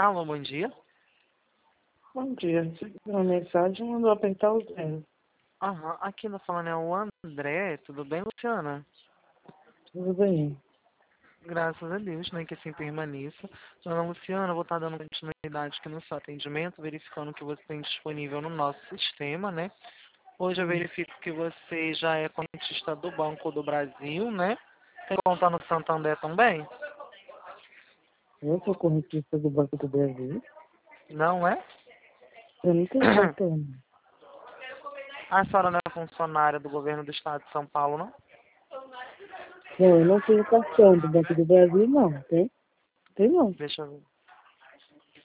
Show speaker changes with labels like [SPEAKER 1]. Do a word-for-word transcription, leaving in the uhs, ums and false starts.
[SPEAKER 1] Alô, bom dia.
[SPEAKER 2] Bom dia. Recebi uma mensagem e mandou apertar o zero.
[SPEAKER 1] Aham, aqui no falando é o André. Tudo bem, Luciana?
[SPEAKER 2] Tudo bem.
[SPEAKER 1] Graças a Deus, né, que assim permaneça. Dona Luciana, eu vou estar dando continuidade aqui no seu atendimento, verificando o que você tem disponível no nosso sistema, né? Hoje eu
[SPEAKER 2] Hum.
[SPEAKER 1] verifico que você já é correntista do Banco do Brasil, né? Tem conta no Santander também?
[SPEAKER 2] Eu sou correntista do Banco do Brasil.
[SPEAKER 1] Não é?
[SPEAKER 2] Eu não tenho cartão.
[SPEAKER 1] A senhora não é funcionária do governo do estado de São Paulo, não?
[SPEAKER 2] Não, eu não tenho cartão do Banco do Brasil, não. Tem? Tem não.
[SPEAKER 1] Deixa eu ver.